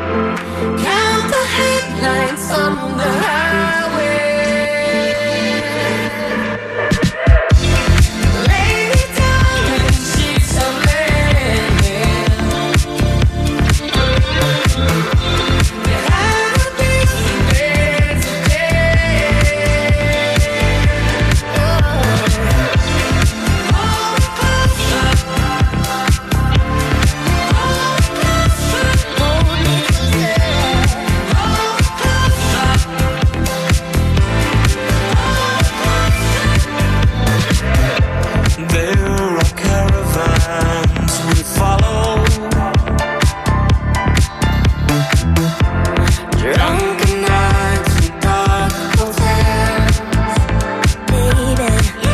Count the headlights on the highway. Lay me down in sheets of linen. You had a busy day today. Hold me closer. Hold me closer. There are caravans we follow. Drunken nights in dark hotels, baby.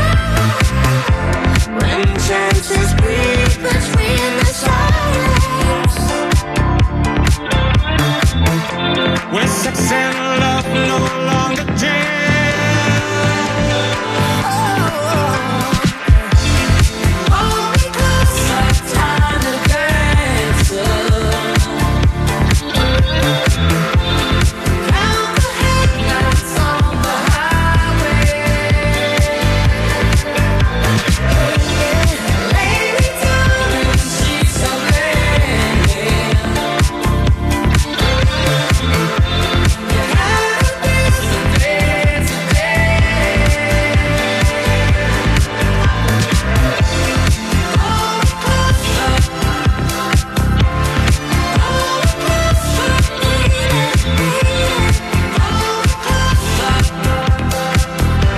When chances breathe between the silence. When sex and love no longer jam. Hold me closer, time to dance. Count the headlights on the highway. Lay me down in sheets of linen. You had a busy day today. Hold me closer. Hold me closer, baby. Hold me closer.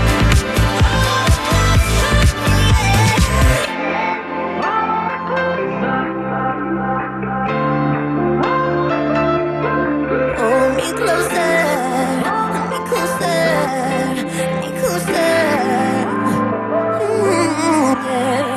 Hold me closer. Hold me closer. Hold me closer. Yeah.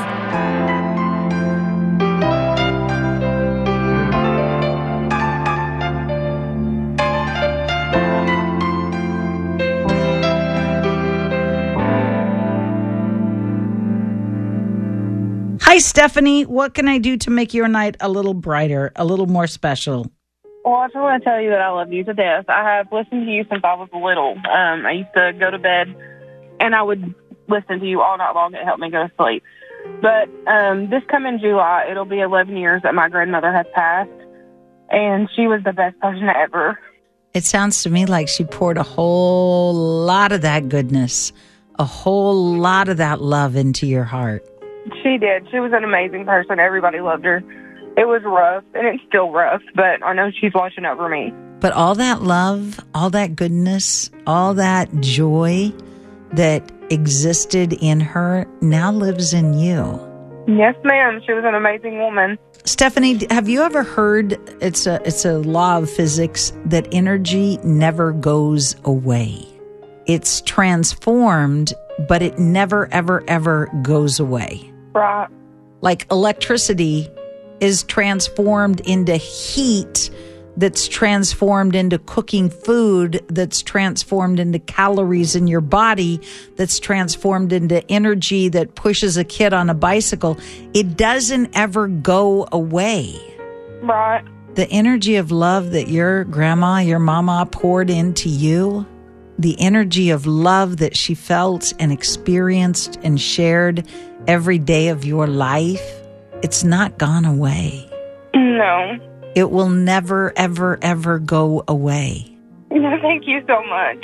Hi, Stephanie. What can I do to make your night a little brighter, a little more special? Well, I just want to tell you that I love you to death. I have listened to you since I was little. I used to go to bed, and I would listen to you all night long. It helped me go to sleep. But this coming July, it'll be 11 years that my grandmother has passed, and she was the best person ever. It sounds to me like she poured a whole lot of that goodness, a whole lot of that love into your heart. She did. She was an amazing person. Everybody loved her. It was rough, and it's still rough, but I know she's watching over me. But all that love, all that goodness, all that joy that existed in her now lives in you. Yes, ma'am. She was an amazing woman. Stephanie, have you ever heard, it's a law of physics, that energy never goes away. It's transformed, but it never, ever, ever goes away. Right. Like electricity is transformed into heat, that's transformed into cooking food, that's transformed into calories in your body, that's transformed into energy that pushes a kid on a bicycle. It doesn't ever go away. Right. The energy of love that your grandma, your mama poured into you, the energy of love that she felt and experienced and shared every day of your life, it's not gone away. No. It will never, ever, ever go away. Thank you so much.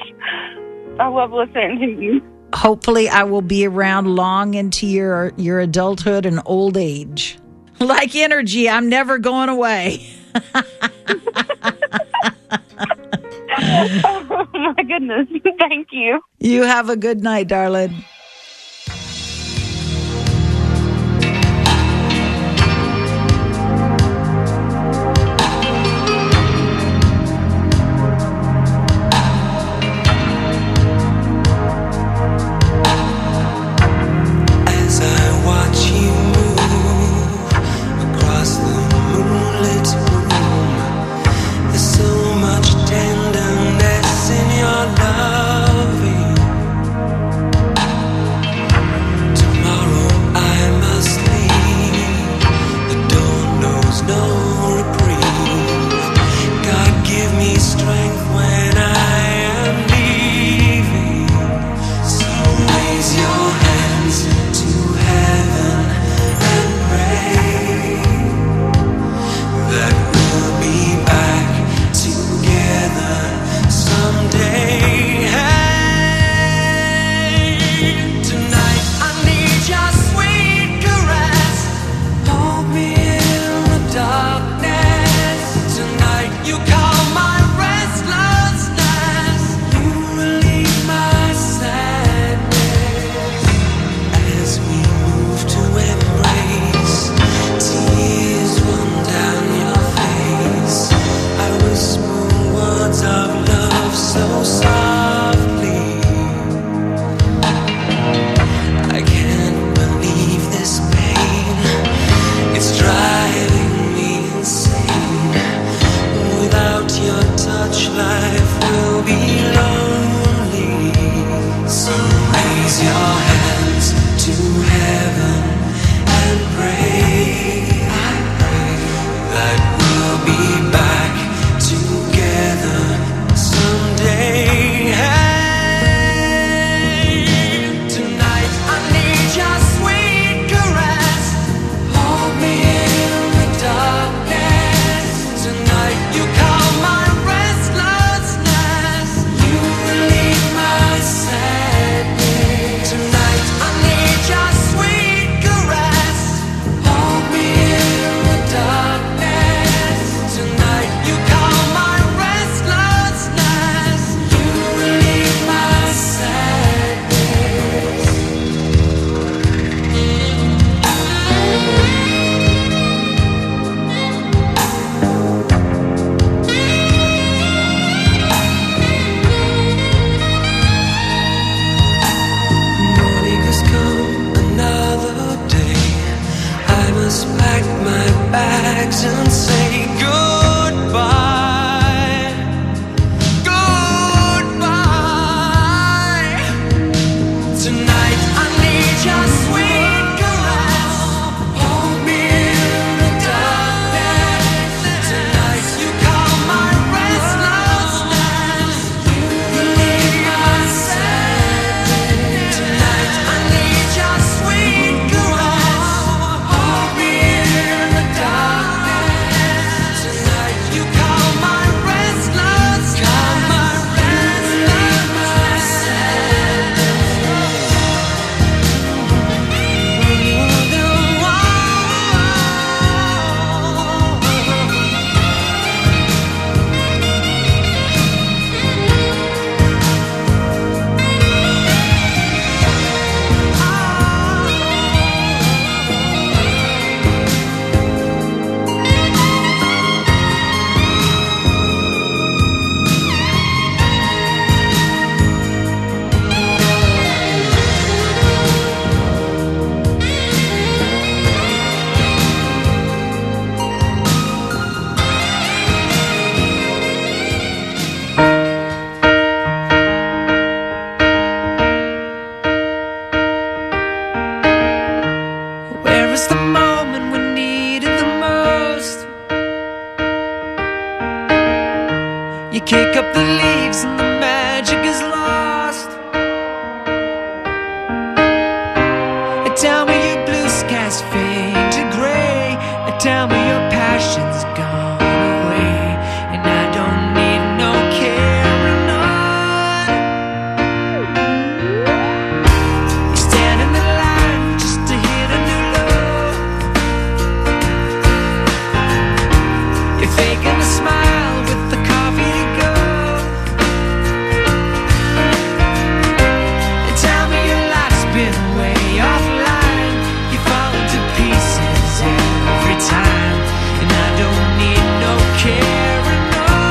I love listening to you. Hopefully, I will be around long into your adulthood and old age. Like energy, I'm never going away. Oh, my goodness. Thank you. You have a good night, darling. As I watch you move across the moonlit room, there's so much tenderness in your loving. Without your touch, life will be lonely. So raise your hands to heaven and pray. I pray that we'll be back together someday. Hey, tonight I need your sweet caress. Hold me in the darkness. Tonight you calm my restlessness. You relieve my sadness. Tonight I need your sweet caress. Hold me in the darkness. Tonight you calm my restlessness. You relieve my sadness. Morning has come, another day. I must pack my bags and say goodbye. Goodbye. Tonight I need your sweet caress. Hold me in the darkness. Tonight you calm my restlessness. You relieve my sadness. Tonight I need your sweet caress. Hold me in the darkness. Tonight you calm my restlessness. Calm my Where is the moment we need it the most? You kick up the leaves and the magic is lost. Tell me your blue skies fade to gray. Tell me your passion's gone away. And I don't need no carrying on. You stand in the line just to hit a new low. You're faking a smile with the coffee to go. And tell me your life's been way offline. You fall into pieces every time. And I don't need no carrying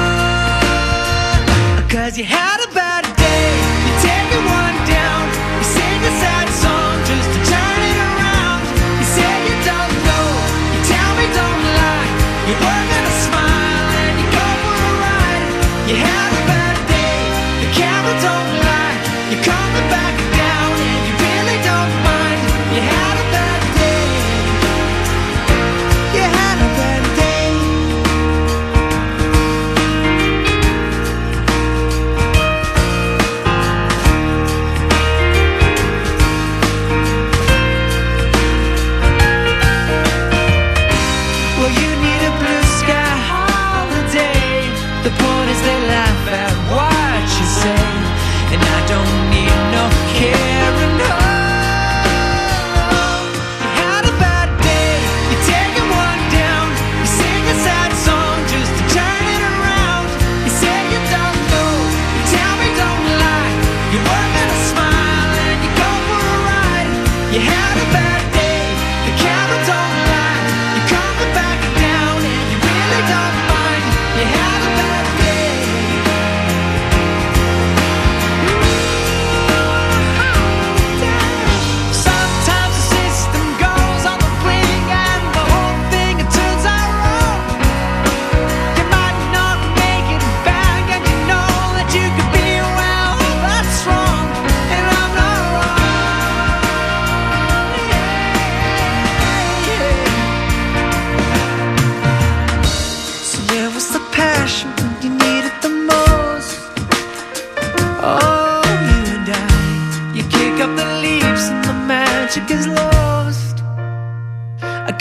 on. 'Cause you had a bad day, you take it one down. You sing a sad song just to turn it around. You say you don't know, you tell me don't lie. You're working a smile and you go for a ride. You had a bad day, the camera don't lie. You're coming back down and you really don't mind. You had a bad day. You had a bad day.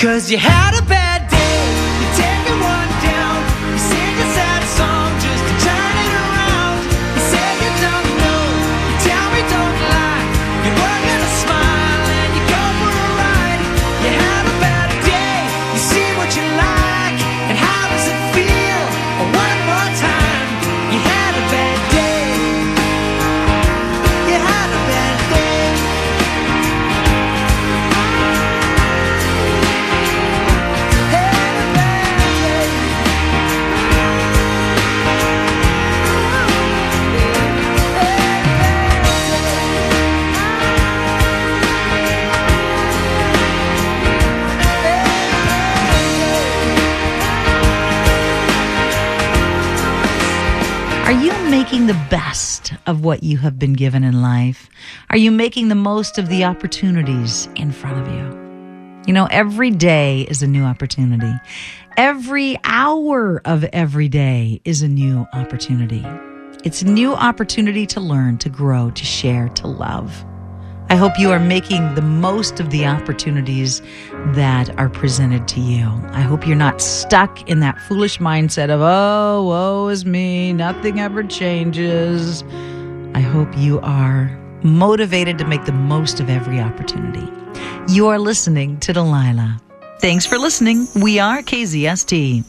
'Cause you had a bad day, you're taking one down. You sing a sad song just to turn it around. You say you don't know, you tell me don't lie. You're working a smile and you go for a ride. You had a bad day, you see what you like. And how does it feel? One more time. You had a bad day. You had a bad day. Had a bad day. Are you making the best of what you have been given in life? Are you making the most of the opportunities in front of you? You know, every day is a new opportunity. Every hour of every day is a new opportunity. It's a new opportunity to learn, to grow, to share, to love. I hope you are making the most of the opportunities that are presented to you. I hope you're not stuck in that foolish mindset of, oh, woe is me, nothing ever changes. I hope you are motivated to make the most of every opportunity. You are listening to Delilah. Thanks for listening. We are KZST.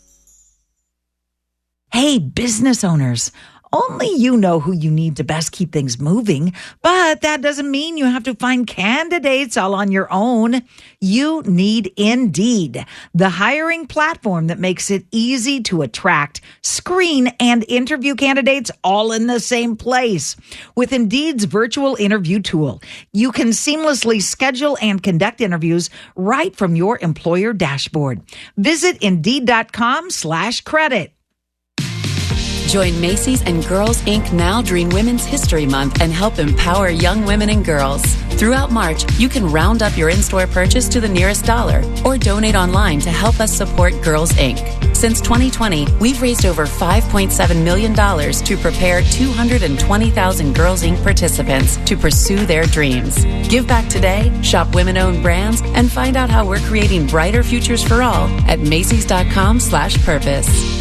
Hey, business owners. Only you know who you need to best keep things moving, but that doesn't mean you have to find candidates all on your own. You need Indeed, the hiring platform that makes it easy to attract, screen, and interview candidates all in the same place. With Indeed's virtual interview tool, you can seamlessly schedule and conduct interviews right from your employer dashboard. Visit Indeed.com/credit. Join Macy's and Girls Inc. Now during Women's History Month and help empower young women and girls. Throughout March, you can round up your in-store purchase to the nearest dollar or donate online to help us support Girls Inc. Since 2020, we've raised over $5.7 million to prepare 220,000 Girls Inc. participants to pursue their dreams. Give back today, shop women-owned brands, and find out how we're creating brighter futures for all at Macy's.com/purpose.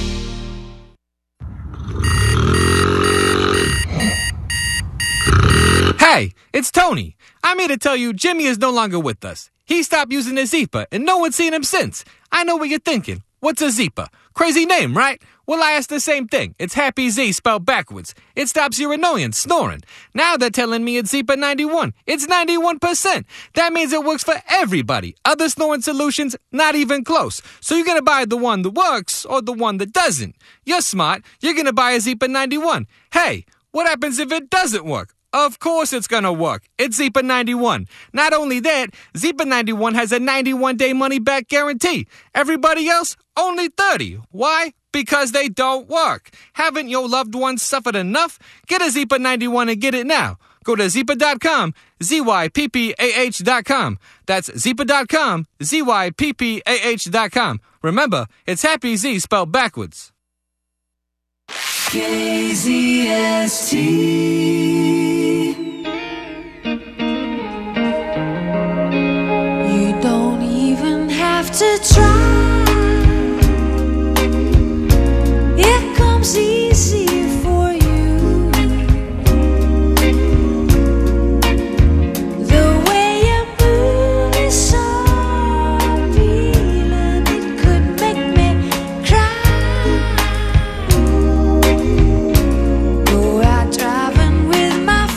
Hey, it's Tony. I'm here to tell you Jimmy is no longer with us. He stopped using the Zeepa, and no one's seen him since. I know what you're thinking. What's a Zeepa? Crazy name, right? Well, I asked the same thing. It's Happy Z spelled backwards. It stops your annoying snoring. Now they're telling me it's Zeepa 91. It's 91%. That means it works for everybody. Other snoring solutions, not even close. So you're going to buy the one that works or the one that doesn't. You're smart. You're going to buy a Zeepa 91. Hey, what happens if it doesn't work? Of course it's gonna work. It's Zeepa 91. Not only that, Zeepa 91 has a 91-day money-back guarantee. Everybody else, only 30. Why? Because they don't work. Haven't your loved ones suffered enough? Get a Zeepa 91 and get it now. Go to Zeepa.com, ZYPPAH.com. That's Zeepa.com, ZYPPAH.com. Remember, it's Happy Z spelled backwards. KZST. You don't even have to try. It comes easy for you. The way you move is so appealing. It could make me cry. Go out driving with my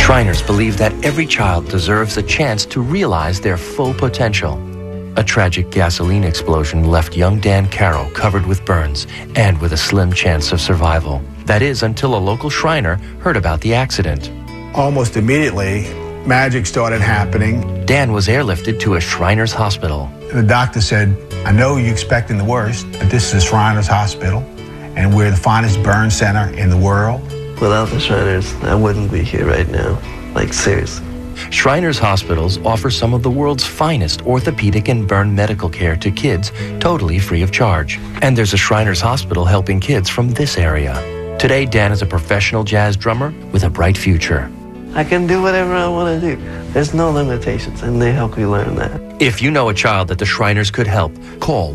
Shriners believe that every child deserves a chance to realize their full potential. A tragic gasoline explosion left young Dan Carroll covered with burns and with a slim chance of survival. That is, until a local Shriner heard about the accident. Almost immediately, magic started happening. Dan was airlifted to a Shriners hospital. The doctor said, I know you're expecting the worst, but this is Shriners Hospital, and we're the finest burn center in the world. Without the Shriners, I wouldn't be here right now. Like, seriously. Shriners Hospitals offer some of the world's finest orthopedic and burn medical care to kids totally free of charge. And there's a Shriners Hospital helping kids from this area. Today, Dan is a professional jazz drummer with a bright future. I can do whatever I want to do. There's no limitations, and they help me learn that. If you know a child that the Shriners could help, call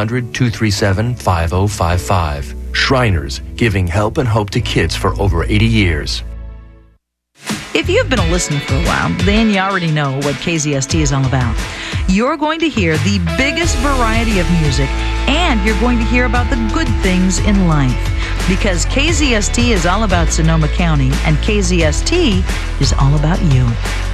1-800-237-5055. Shriners, giving help and hope to kids for over 80 years. If you've been a listener for a while, then you already know what KZST is all about. You're going to hear the biggest variety of music, and you're going to hear about the good things in life. Because KZST is all about Sonoma County, and KZST is all about you.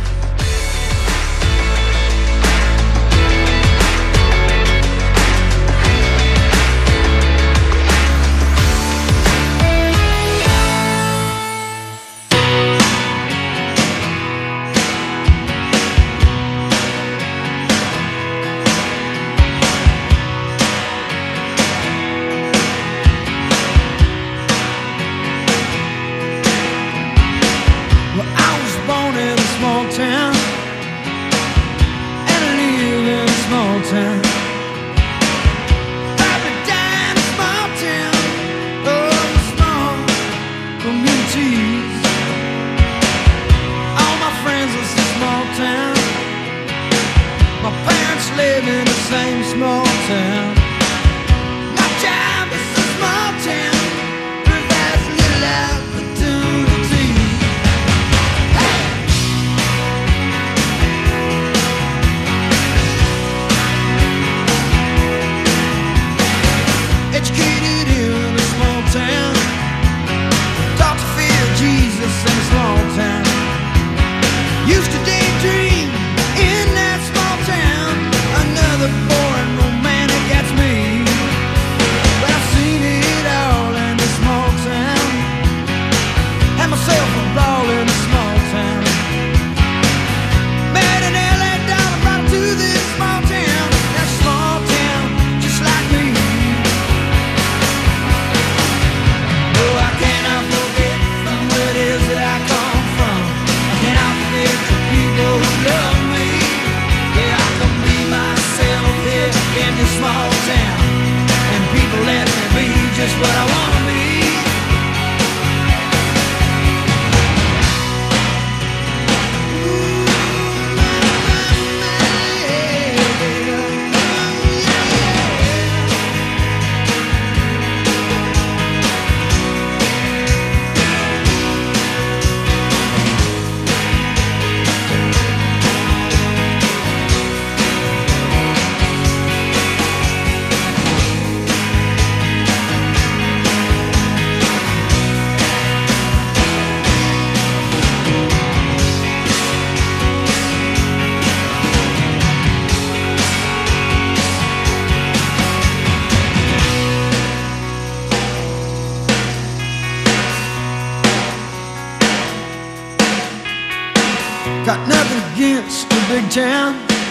Got nothing against the big town.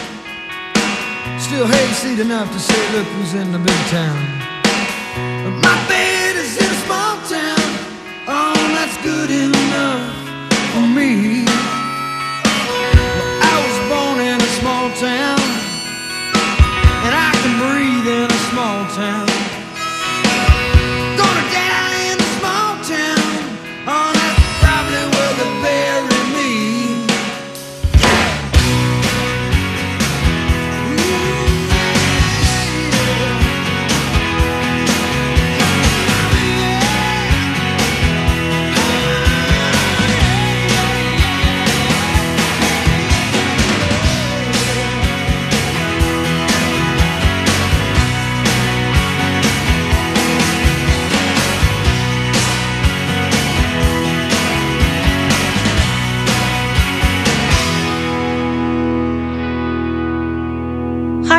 Still hayseed enough to say, look who's in the big town. But my bed is in a small town. Oh, that's good enough for me. Well, I was born in a small town, and I can breathe in a small town. Gonna die in a small town. Oh, that's probably where they bury me.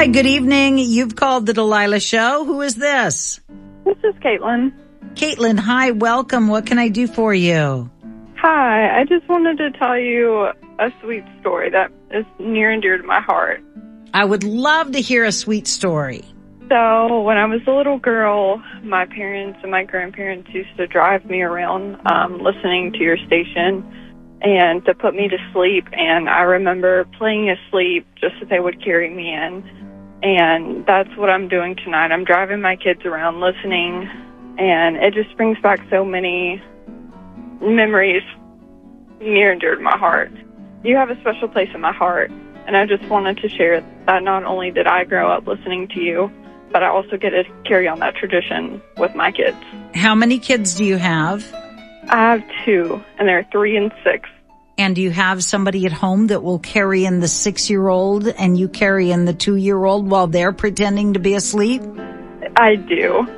Hi, good evening. You've called the Delilah Show. Who is this? This is Caitlin. Caitlin, hi, welcome. What can I do for you? Hi, I just wanted to tell you a sweet story that is near and dear to my heart. I would love to hear a sweet story. So when I was a little girl, my parents and my grandparents used to drive me around listening to your station and to put me to sleep. And I remember playing asleep just so they would carry me in. And that's what I'm doing tonight. I'm driving my kids around listening, and it just brings back so many memories near and dear to my heart. You have a special place in my heart, and I just wanted to share that not only did I grow up listening to you, but I also get to carry on that tradition with my kids. How many kids do you have? I have 2, and they're 3 and 6. And do you have somebody at home that will carry in the 6-year-old and you carry in the 2-year-old while they're pretending to be asleep? I do.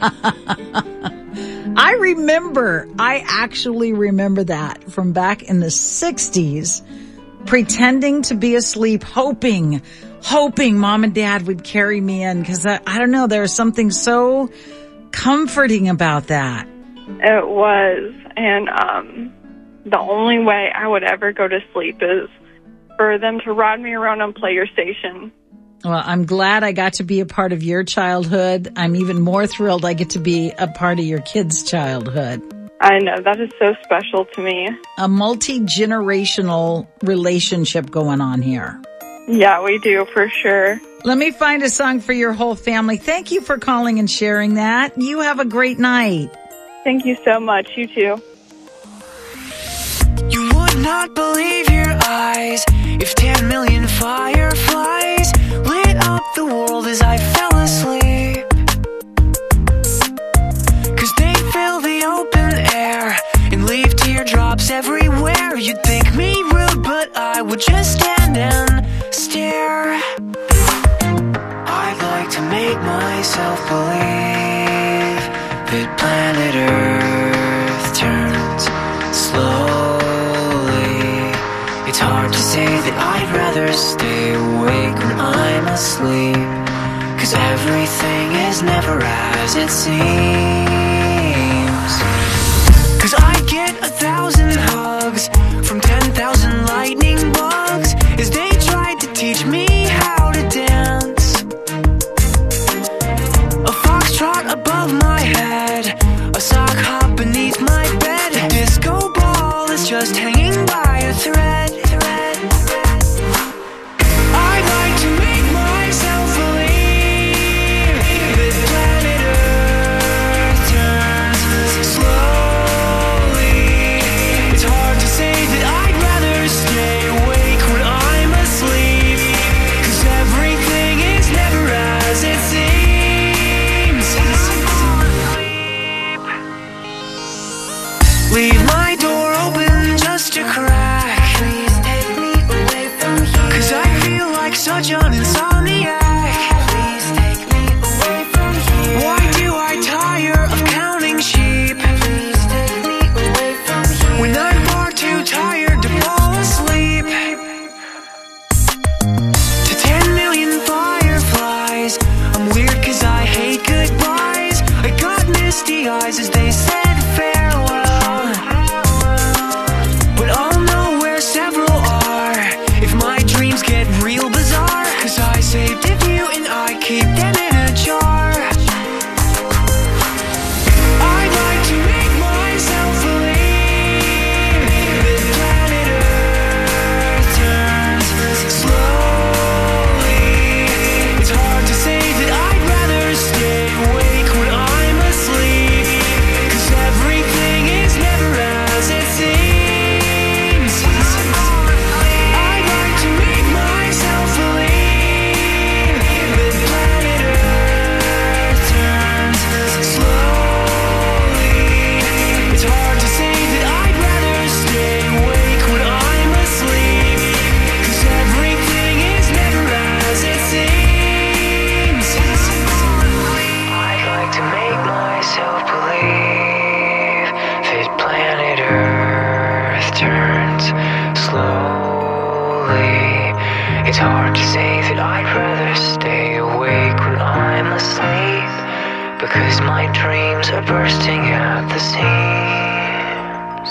I actually remember that from back in the 60s, pretending to be asleep, hoping mom and dad would carry me in, because I don't know, there's something so comforting about that. It was, and the only way I would ever go to sleep is for them to ride me around and play your station. Well, I'm glad I got to be a part of your childhood. I'm even more thrilled I get to be a part of your kids' childhood. I know, that is so special to me. A multi-generational relationship going on here. Yeah, we do, for sure. Let me find a song for your whole family. Thank you for calling and sharing that. You have a great night. Thank you so much. You too. You would not believe your eyes if 10 million fireflies lit up the world as I fell asleep. 'Cause they fill the open air and leave teardrops everywhere. You'd think me rude, but I would just stand and stare. I'd like to make myself believe that planet Earth turns slowly. It's hard to say that I'd rather stay awake when I'm asleep, 'cause everything is never as it seems. 'Cause I get 1,000 hugs from 10,000 lightning bugs as they tried to teach me how to dance. A foxtrot above my head, a sock hop beneath my bed, a disco ball is just hanging by a thread. I'd like to make myself believe that planet Earth turns slowly. It's hard to say that I'd rather stay awake when I'm asleep, 'cause everything is never as it seems. Leave my door open just a crack. Please take me away from here, 'cause I feel like such an insomniac. Please take me away from here. Why do I tire of counting sheep? Please take me away from here, when I'm far too tired to fall asleep. To 10 million fireflies, I'm weird 'cause I hate goodbyes. I got misty eyes as they said farewell, but I'll know where several are if my dreams get real bizarre, 'cause I saved a few and I keep them in a jar. I'd like to make myself believe that planet Earth turns slowly. It's hard to say that I'd rather stay awake when I'm asleep, 'cause everything is never as it seems. I'd like to make myself believe that planet Earth turns slowly. It's hard to say that I'd rather stay awake when I'm asleep, 'cause everything is never as it seems. I'd like to make myself believe that planet Earth turns slowly. It's hard to say that I'd rather stay awake when I'm asleep, because my dreams are bursting at the seams.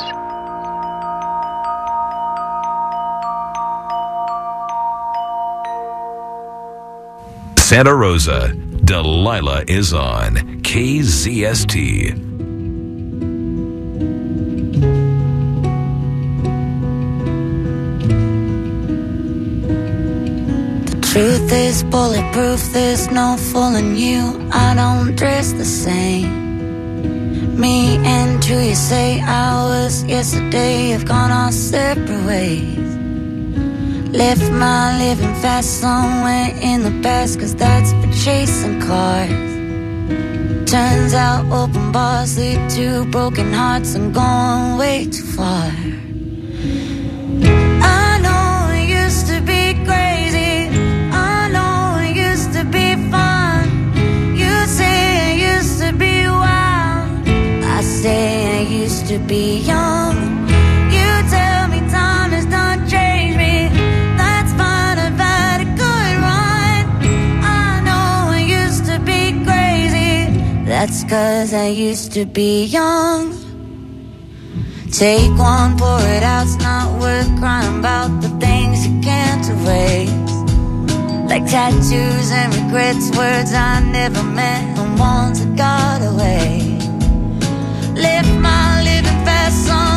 Santa Rosa, Delilah is on KZST. Truth is bulletproof, there's no fooling you. I don't dress the same. Me and who you say I was yesterday have gone our separate ways. Left my living fast somewhere in the past, 'cause that's for chasing cars. Turns out open bars lead to broken hearts and going way too far. I know it used to be crazy, I know it used to be fun. You say it used to be wild, I say I used to be young. You tell me time has not changed me, that's fine, I've had a good run. I know I used to be crazy, that's 'cause I used to be young. Take one, pour it out, it's not worth crying about the things you can't erase. Like tattoos and regrets, words I never meant and ones that got away. Left my living fast on